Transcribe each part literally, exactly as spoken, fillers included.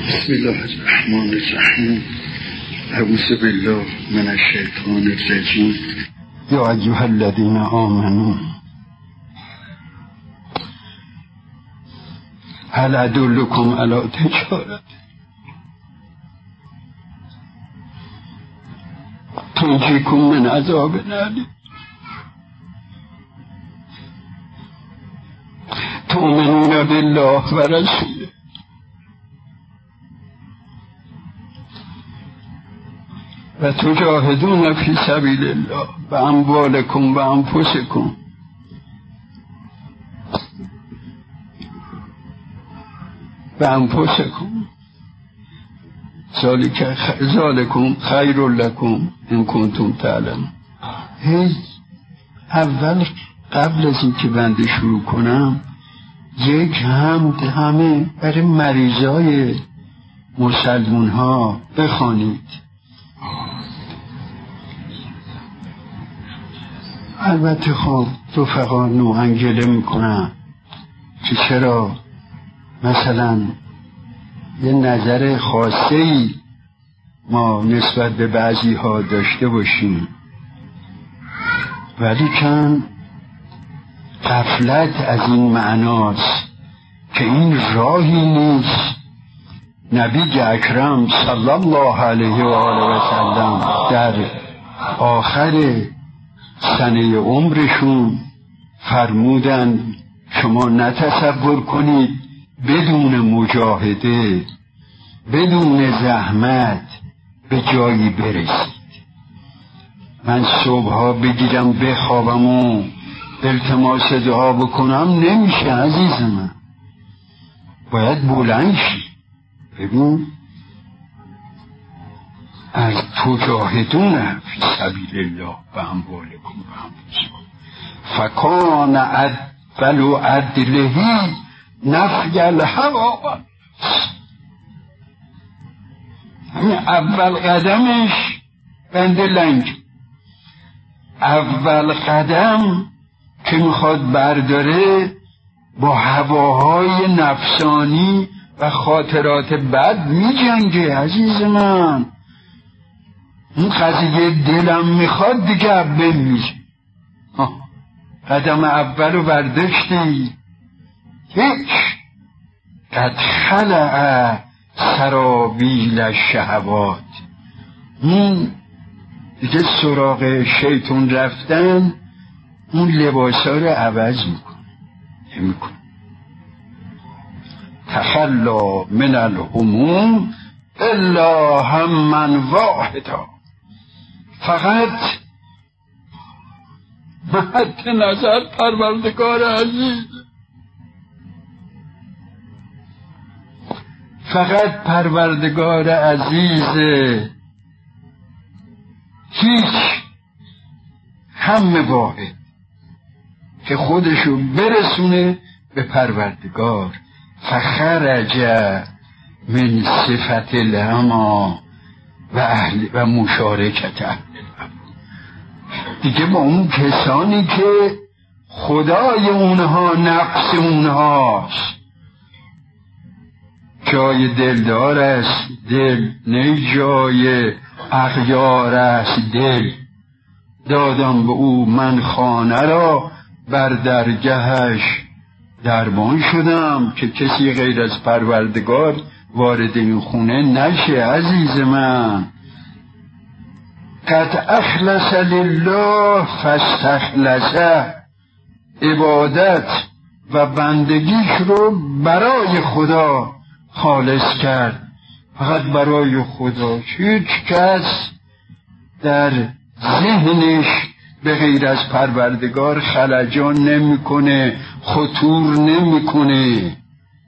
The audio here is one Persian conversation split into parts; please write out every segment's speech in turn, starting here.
بسم الله الرحمن الرحیم. اعوذ بالله من الشیطان الرجیم. یا ایها الذین آمنوا هل ادلکم علی تجارت تنجیکم من عذاب الیم تؤمنون بالله و رسوله و تجاهدون فی سبیل الله باموالکم و انفسکم و انفسکم ذالکم خیر لکم ان کنتم تعلمون. هی اول قبل از این که بنده شروع کنم یک حمد همه برای مریضای مسلمون ها بخوانید. البته خب رفقا نوحنگله میکنم که چرا مثلا یه نظر خاصه ای ما نسبت به بعضی ها داشته باشیم، ولی چند غفلت از این معناست که این راهی نیست نبی اکرم صلی الله علیه و آله و سلم در آخر سنه عمرشون فرمودن شما نتصور کنید بدون مجاهده بدون زحمت به جایی برسید. من صبحها بگیرم بخوابم و التماس دعا بکنم نمیشه عزیز من، باید بلند شی. ببین از تجاهدون فی سبیل الله و اموالکم و انفسکم فکان اول عدلهی نفی الهوى. اول قدمش بنده لنگ، اول قدم که میخواد برداره با هواهای نفسانی و خاطرات بد میجنگه عزیز من. این قضیه دلم میخواد دیگه اول میشه. قدم اول رو برداشتی هیچ قد خلع سرابیل الشهوات. این دیگه سراغ شیطان رفتن اون لباسا رو عوض میکنه نمیکنه. تخلا من الهموم الا هممن واحدا. فقط مد نظر پروردگار عزیز، فقط پروردگار عزیز، هیچ هم واحد که خودشو برسونه به پروردگار. فخرج من صفت الهما و اهل و مشارکت اهل دیگه با اون کسانی که خدای اونها نفس اونهاست. جای دلدار است دل، نه جای اغیار است دل. دادم به او من خانه را بر درگهش دربان شدم که کسی غیر از پروردگار وارد این خونه نشه عزیز من. قد اخلص لله فاستخلصه. عبادت و بندگیش رو برای خدا خالص کرد، فقط برای خدا. هیچ کس در ذهنش به غیر از پروردگار خلجان نمیکنه، خطور نمیکنه.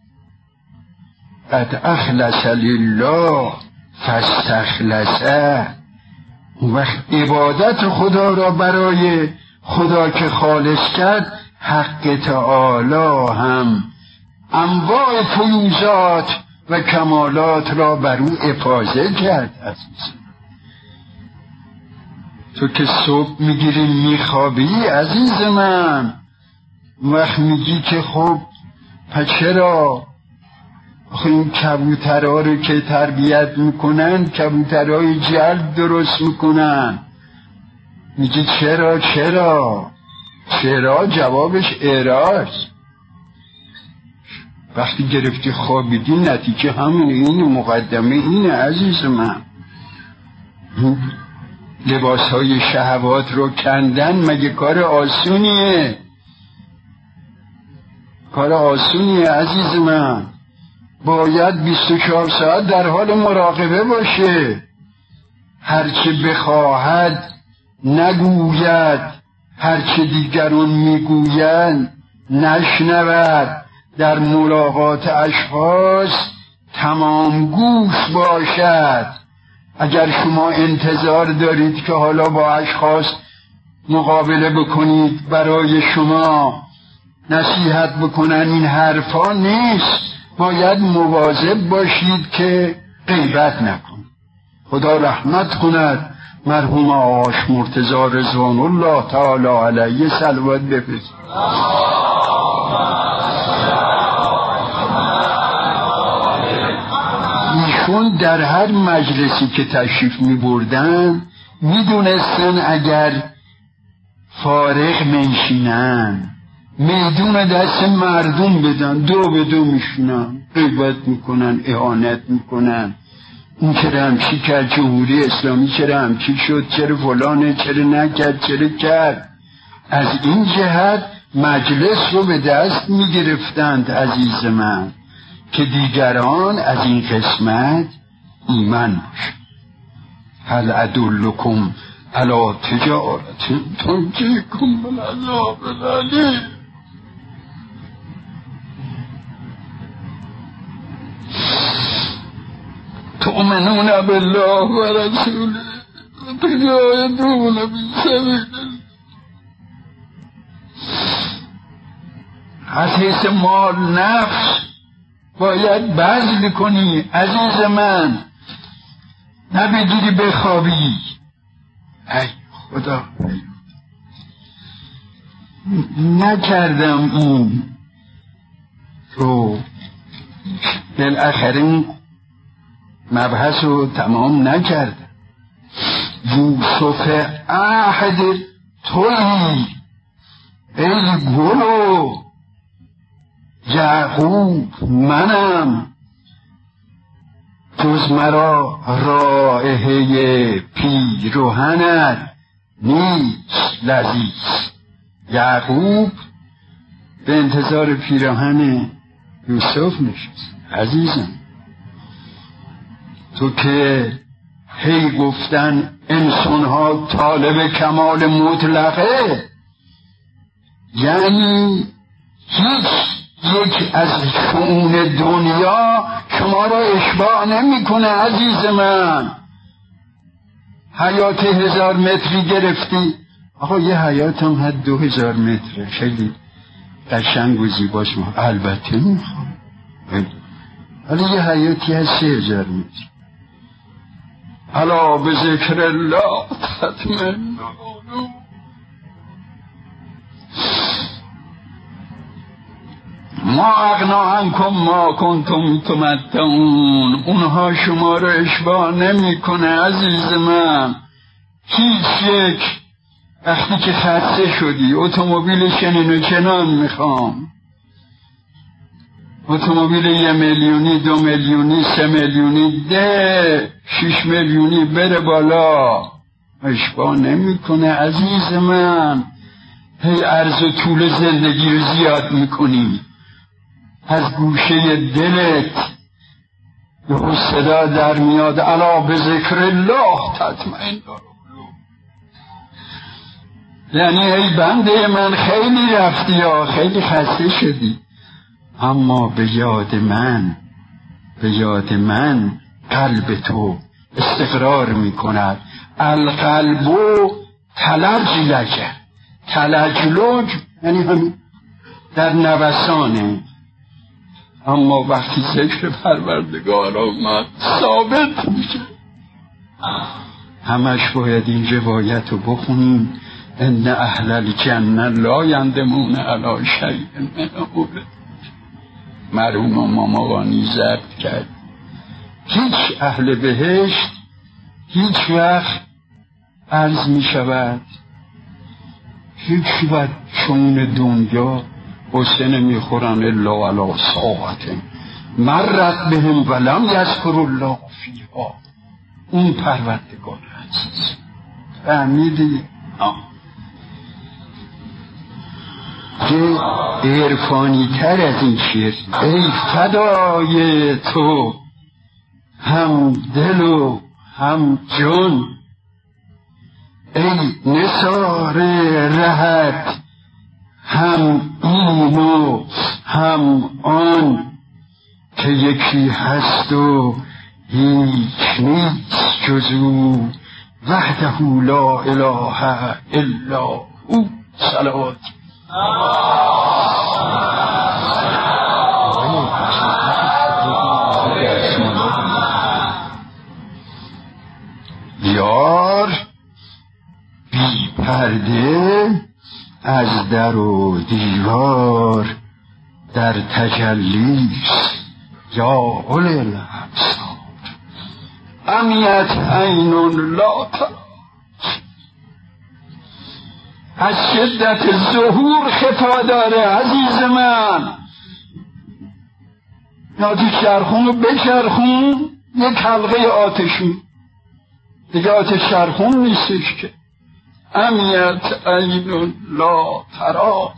قد اخلص لله فاستخلصه. اون وقت عبادت خدا را برای خدا که خالص کرد، حق تعالی هم انواع فیوزات و کمالات را بر او افاضه کرد. عزیز تو که صبح میگیری میخوابی عزیز من، وقت میگی که خب پس چرا آخه این کبوترها رو که تربیت میکنن کبوترهای جلد درست میکنن. میگه چرا چرا چرا؟ جوابش اراست. وقتی گرفتی خوابیدی نتیجه همونه، این مقدمه اینه عزیز من. لباس های شهوات رو کندن مگه کار آسونیه؟ کار آسونیه عزیز من. باید بیست و چهار ساعت در حال مراقبه باشه. هرچه بخواهد نگوید، هرچه دیگران میگویند نشنود. در ملاقات اشخاص تمام گوش باشد. اگر شما انتظار دارید که حالا با اشخاص مقابله بکنید برای شما نصیحت بکنن، این حرفا نیست. باید مواظب باشید که غیبت نکن. خدا رحمت کند مرحوم آقاش مرتضی رضوان الله تعالی علیه صلوات بفرست. ایشون در هر مجلسی که تشریف می بردن می دونستن اگر فارغ منشینن میدون دست مردم بدن، دو به دو میشونن، غیبت میکنن، اهانت میکنن. این چرا همچی کرد، جمهوری اسلامی چرا همچی شد، چرا فلانه، چرا نکرد، چرا کرد. از این جهت مجلس رو به دست میگرفتند عزیز من که دیگران از این قسمت ایمن باشند. هل ادلکم علی تجارت تنجیکم من عذاب الیم. تؤمنون بالله و رسوله و تجاهدون فی سبیل الله. از حیث مال نفس باید بذل کنی عزیز من، نبگیری بخوابی. ای خدا نکردم این رو، بالاخره مبحث رو تمام نکردم. یوسف عهد تویی ای گلو، یعقوب منم، جز مرا رائحه پیرهنت نیست لذیذ. یعقوب به انتظار پیراهن یوسف نشست. عزیزم تو که هی گفتن انسان ها طالب کمال مطلقه، یعنی هیچ یک از شؤون دنیا شما را اشباع نمی کنه عزیز من. حیات هزار متری گرفتی، آقا یه حیات هم حد دو هزار متره، خیلی قشنگ و زیباش. ما البته میخوام، ولی یه حیاتی هست سه هزار متر. الا به ذکر الله تطمئن القلوب. ما اغنا عنکم ما کنتم تمتعون. اونها شما رو اشباع نمی کنه عزیز من. هیچ یک وقتی که خسته شدی اتومبیل چنین و چنان میخوام، اتومبیل یه میلیونی، دو میلیونی، سه میلیونی، ده شش میلیونی بره بالا، اشباع نمی کنه عزیز من. هی عرض و طول زندگی رو زیاد میکنی. از گوشه دلت به صدا در میاد الا به ذکر الله تطمئن القلوب. یعنی ای بنده من خیلی رفتی یا خیلی خسته شدی، اما به یاد من، به یاد من قلب تو استقرار میکند. القلب تلجلج، تلجلج یعنی همین در نوسانه، اما وقتی ذکر پروردگار آمد ثابت میشه. همش باید این روایت رو بخونیم. ان اهل الجنه لا یندمون علی شیء من امور. مرحوم ماماقانی ضبط کرد. هیچ اهل بهشت هیچ وقت عرض می شود هیچ وقت چون دنیا قصه نمی خورن الا علی ساعت مرت بهم ولم یذکر الله فیها. اون پروردگار عزیز. فهمیدی؟ که عرفانی تر از این شعر ای فدای تو هم دل و هم جان، ای نثار رهت هم این و هم آن، که یکی هست و هیچ نیست جز او وحده لا اله الا او. صلوات یار بی پرده از در و دیوار در تجلیست یا اولی الابصار، امیت عین لا ترا. از شدت ظهور خفا داره عزیز من. نادی چرخون رو بچرخون یک حلقه آتشون دیگه آتش چرخون نیستش که. امیت عین لا ترا.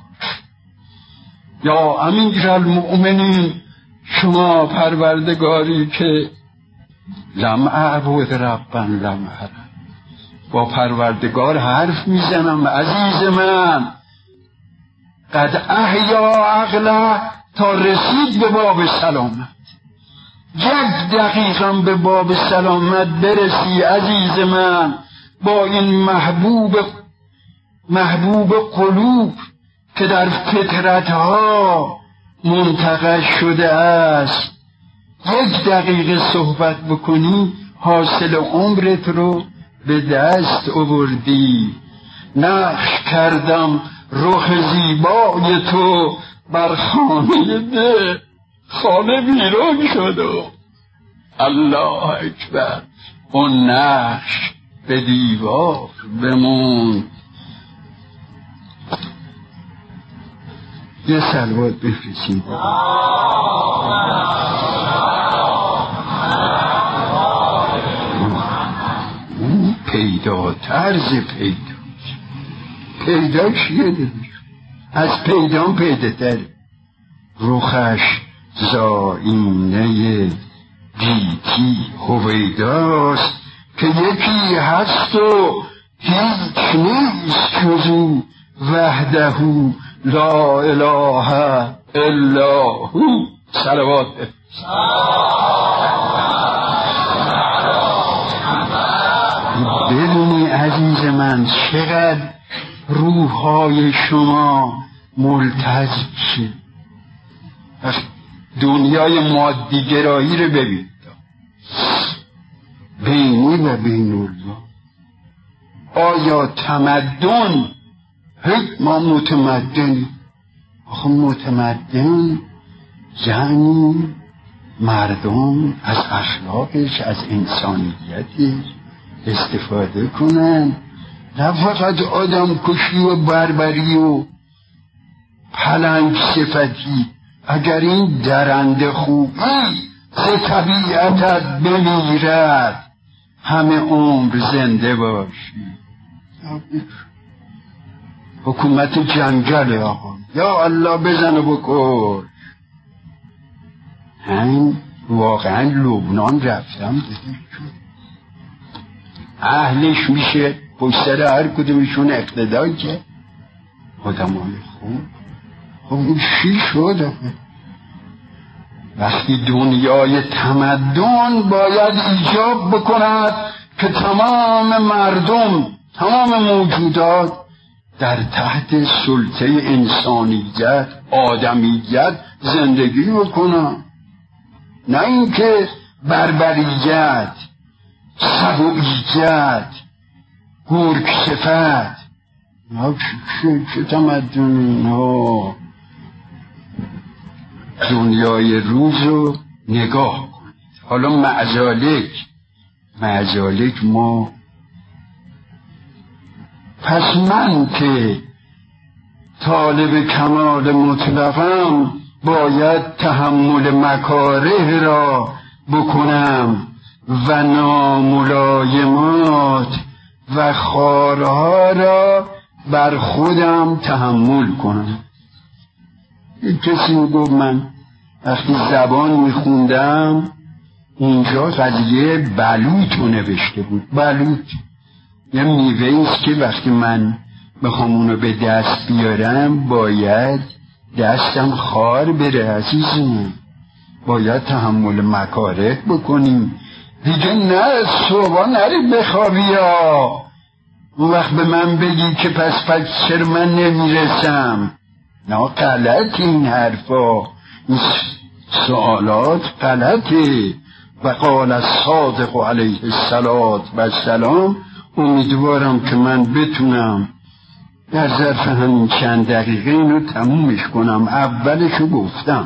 یا امیر المؤمنین، شما پروردگاری که لم اعبد ربا لم ارى، با پروردگار حرف میزنم عزیز من. قد احیا عقله تا رسید به باب سلامت. یک دقیقم به باب سلامت برسی عزیز من، با این محبوب محبوب قلوب که در فطرتها منتقش شده است، یک دقیقه صحبت بکنی حاصل عمرت رو به دست آوردی. نقش کردم رخ زیبای تو بر خانه ده، خانه ویران شد و الله اکبر اون نقش به دیوار بمون. یه صلوات بفرستید. اون پیدا طرز پیدا پیدا چیه دیدی؟ از پیدام پیدا تره. روخش زاینه گیتی هویداست، که یکی هست و هیچ نیست جز او وحده لا اله الا هو. صلوات بدونی عزیز من چقدر روحهای شما ملتهب شه. دنیای مادیگرایی رو ببین، بینی و بین الله. آیا تمدن هیچ ما متمدنی؟ آخه متمدن یعنی مردم از اخلاقش از انسانیتش استفاده کنن، نه فقط آدم کشی و بربری و پلنگ صفتی. اگر این درنده خوبی ز طبیعتت بمیرد همه عمر زنده باشی. حکومت جنگل آقا یا الله بزن و بکن. من واقعا لبنان رفتم دیدم اهلش میشه پشتر هر کدومشون اقتدا که آدمای خوب. خب این چی شد؟ وقتی دنیای تمدن باید ایجاب بکند که تمام مردم تمام موجودات در تحت سلطه انسانیت آدمیت زندگی بکنن، نه اینکه بربریت سبویت گرگ صفت. چه تمدن ها دنیای روز رو نگاه کنید. حالا معزالک معزالک ما پس من که طالب کمال مطلقم باید تحمل مکاره را بکنم و ناملایمات و خارها را بر خودم تحمل کنم. یک کسی گفت من وقتی زبان میخوندم اونجا قضیه بلوط رو نوشته بود. بلوط یه میوه است که وقتی من بخوام اونو به دست بیارم باید دستم خار بره عزیزم، باید تحمل مکاره بکنیم دیگه. نه صبح نری بخوابی ها اون وقت به من بگی که پس پس چرا من نمیرسم. نه غلط این حرفا، این سوالات غلطه. و قال الصادق علیه السلام امیدوارم که من بتونم در ظرف همین چند دقیقه اینو تمومش کنم. اولشو گفتم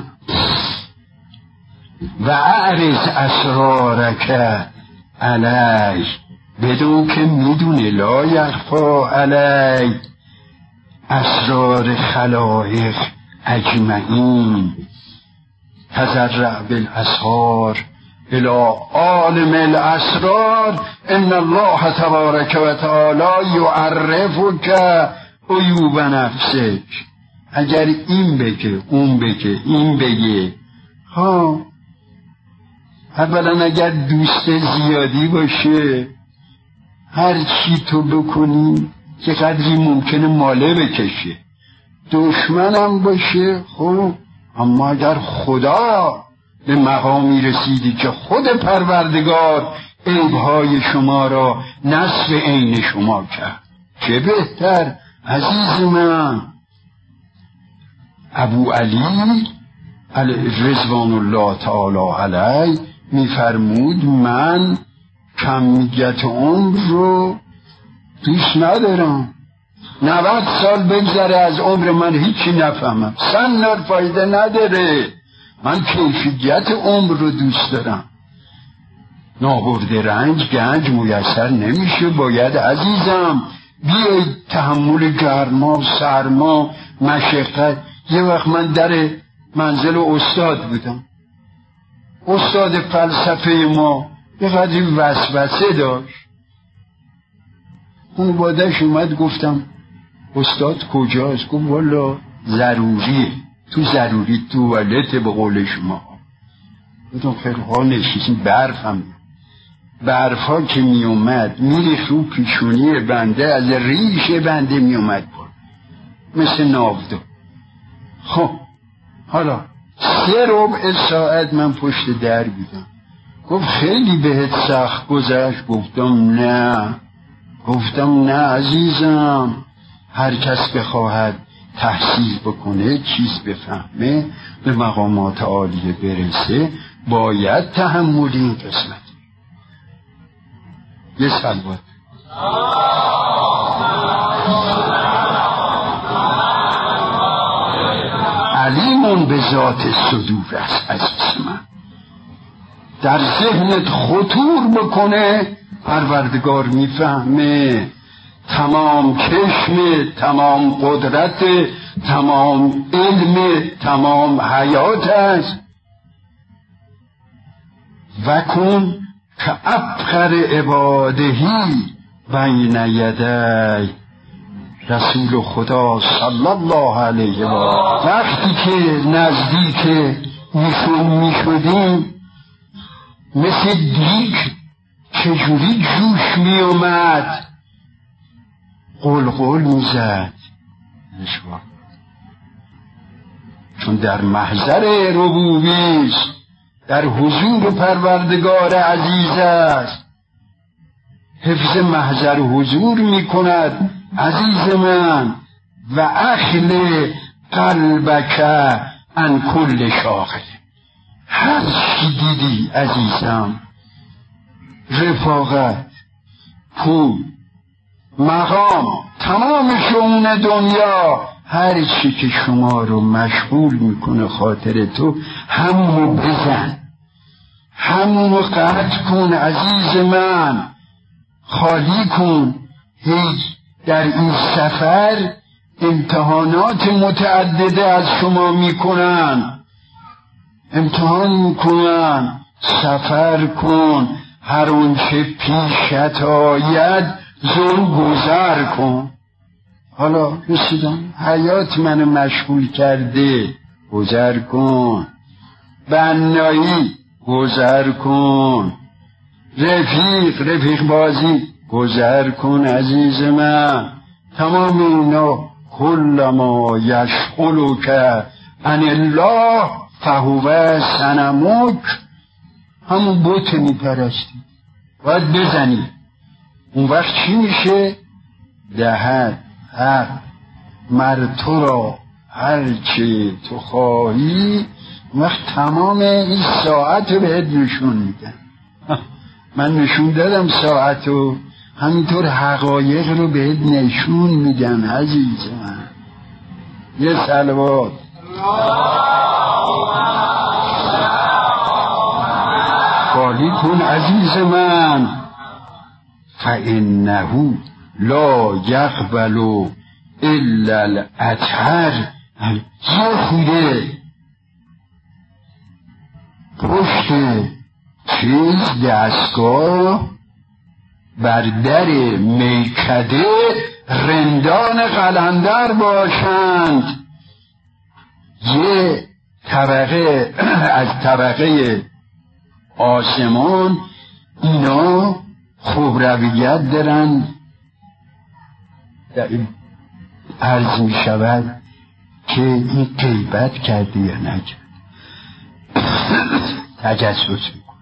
و اعرض اسرارک علی، بدون که میدونه لا یخفا علی اسرار خلایق اجمعین. تضرع بالاسرار الى عالم الاسرار ان الله تبارک و تعالی یعرفک عیوب نفسک. اگر این بگه اون بگه این بگه، ها اولا اگر دوست زیادی باشه هر چی تو بکنی که قدری ممکنه ماله بکشه، دشمنم باشه خب، اما اگر خدا به مقامی رسیدی که خود پروردگار عیبهای شما را نصف عین شما کرد، چه بهتر عزیز من. ابو علی رضوان الله تعالی علیه میفرمود من کمیت عمر رو دوست ندارم. نود سال بگذره از عمر من هیچی نفهمم، سن فایده نداره. من کیفیت عمر رو دوست دارم. نابرده رنج گنج میسر نمیشه. باید عزیزم بیاید تحمل گرما سرما مشقت. یه وقت من در منزل استاد بودم، استاد فلسفه ما یه قدری وسوسه داشت. اون بادش اومد، گفتم استاد کجاست؟ گفت والا ضروریه، تو ضروری توالته به قول شما. گفتم خیلی ها نشیستیم. برف هم برف ها که می اومد میریخت رو پیشونی بنده، از ریش بنده می اومد بار مثل ناودو. خب حالا سه ربع ساعت من پشت در بودم. گفت خیلی بهت سخت گذشت؟ گفتم نه. گفتم نه عزیزم، هر کس بخواهد تحصیل بکنه چیز بفهمه به مقامات عالیه برسه باید تحمل این قسمت. یه صلوات. علیمون به ذات صدور است عزیز من. در ذهنت خطور بکنه پروردگار میفهمه. تمام چشم، تمام قدرت، تمام علم، تمام حیات است. و کن که ابخر عبادهی بین یدی رسول خدا صلی الله علیه و آله. وقتی که نزدیک ایشون میشدیم مثل دیگ چجوری جوش می اومد، قلقل می زد. چون در محضر ربوبیست، در حضور پروردگار عزیز است. حفظ محضر حضور می کند عزیز من. و اخل قلبک عن کل شاغل. هر چی دیدی عزیزم، رفاقت، پول، مقام، تمام شؤون دنیا، هر چی که شما رو مشغول میکنه خاطر تو همونو بزن، همونو قطع کن عزیز من، خالی کن. هیچ در این سفر امتحانات متعدده از شما میکنن، امتحان میکنن. سفر کن، هر اونچه پیشت آید زور گذر کن. حالا رسیدم، حیات منو مشغول کرده، گذر کن. بنایی گذر کن. رفیق رفیق بازی گذر کن عزیز من. تمام اینا کلما یشغلک عن الله فهو صنمک، همون بت میپرستی باید بزنی. اون وقت چی میشه؟ دهد حق مر تو را هرچی تو خواهی. اون وقت تمام این ساعت رو بهت نشون میدن. من نشون دادم ساعت رو، همینطور حقایق رو بهت نشون میدن عزیز من. یه صلوات. خالی کن عزیز من. فإنه لا یقبل الا الاطهر. یه خوده پشت چیز دستگاه بر در میکده رندان قلندر باشند. یه طبقه از طبقه آسمان اینا خوب رویت دارن. عرض می شود که این غیبت کرده یا نکرد، تجسس میکن.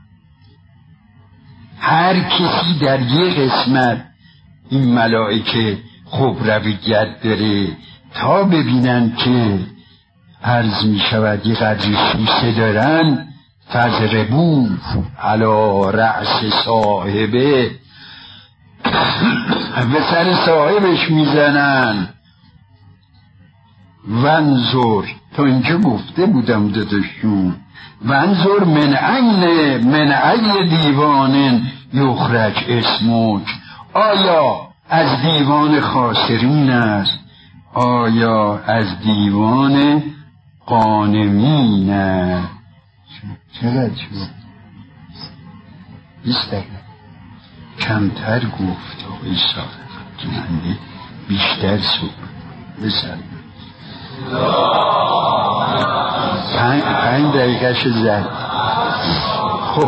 هر کسی در یه قسمت این ملائکه خوب رویت داره تا ببینن که عرض می شود یه قدری سوسه دارن، فضربو علی رأس صاحبه، به سر صاحبش میزنن. ونظر، تا اینجا گفته بودم داداشون، ونظر من عین من ای دیوان یخرج اسمک. آیا از دیوان خاسرین است؟ آیا از دیوان غانمین است؟ چقدر شد؟ بیست دقیقه کمتر گفت آقای صاحب که من بیشتر صبح بسر پنج, پنج دقیقه شد زد. خب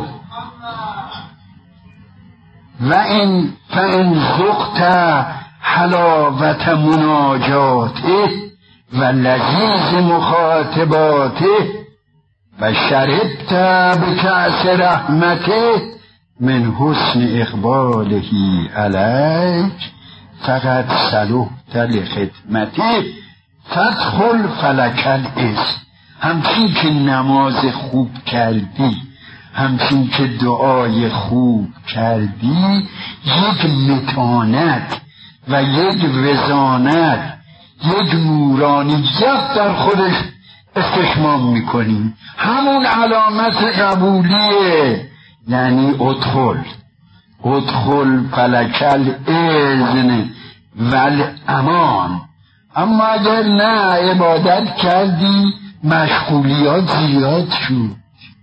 و این فان ذقت حلاوت مناجاته و لذیذ مخاطباته و شربت بکأس رحمته من حسن اقباله علیک فقط صلحت لخدمته فادخل فلک الاسم. همچین که نماز خوب کردی، همچین که دعای خوب کردی، یک متانت و یک وزانت، یک نورانیت در خودش استشمام میکنی. همون علامت قبولیه. یعنی ادخل ادخل فلکل اذن والامان. اما اگر نه عبادت کردی مشغولیات زیاد شد.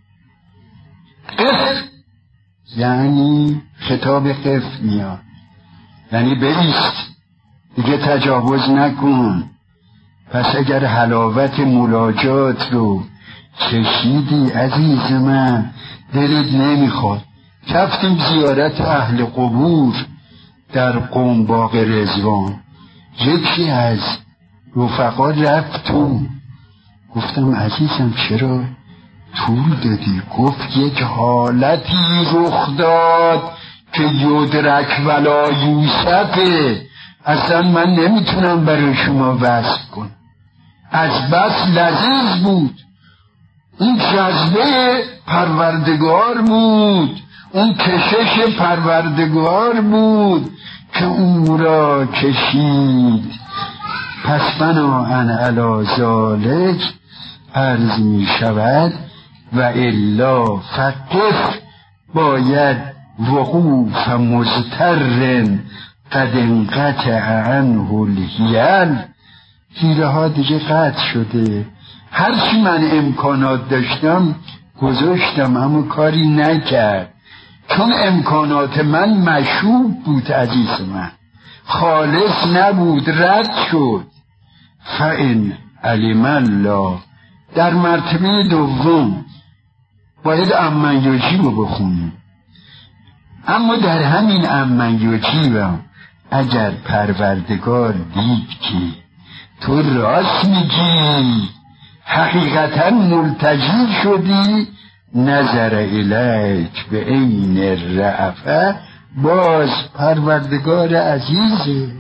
قف یعنی خطاب قف میاد، یعنی بایست دیگه تجاوز نکن. پس اگر حلاوت ملاجات رو چشیدی عزیز من، دلت نمیخواد. رفتیم زیارت اهل قبور در قم باغ رضوان. یکی از رفقا رفت تو، گفتم عزیزم چرا طول دادی؟ گفت یک حالتی رخ داد که یدرک ولا یوسفه، اصلا من نمیتونم برای شما وصف کنم. از بس لذیذ بود. اون جذبه پروردگار بود، اون کشش پروردگار بود که اون را کشید. پس بناءً علی ذالک عرض می شود و الا فقف باید وقوف مضطر قد انقطع عنه الحیل، حیله ها دیگه قطع شده، هرچی من امکانات داشتم گذاشتم اما کاری نکرد، چون امکانات من مشوب بود عزیز من، خالص نبود، رد شد. فإن علم الله در مرتبه دوم باید امن یجیب رو بخونیم، اما در همین امن یجیب اگر پروردگار دید که تو راست میگی حقیقتا ملتجی شدی، نظر الیک به عین الرأفه، باز پروردگار عزیزه.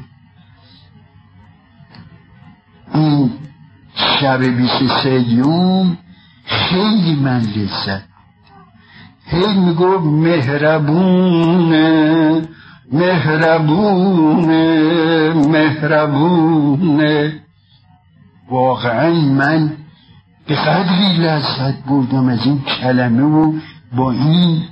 این شب بیست و سیوم خیلی من لذت هی میگو مهربونه مهربونه مهربونه. واقعا من به قدری لذت بردم از این کلمه و با این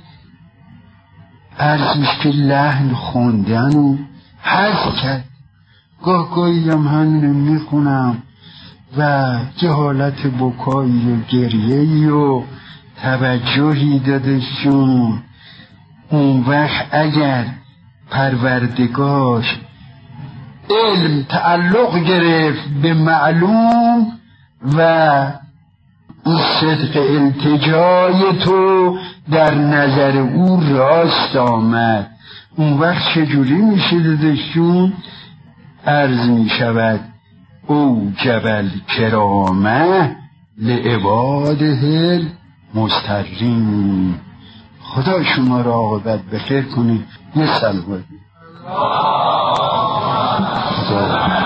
عرضش که لحن خوندن و حذف کرد. گاه گاهی هم همینو میخونم و جهالت بکایی و گریهی و توجهی دادشون. اون وقت اگر پروردگار علم تعلق گرفت به معلوم و این صدق التجای تو در نظر او راست آمد، اون وقت چجوری میشه دادشون؟ عرض میشود او جبل کرامه لعباده مسترین. خدا شما را عاقبت بخیر کنه. یه سلام خدا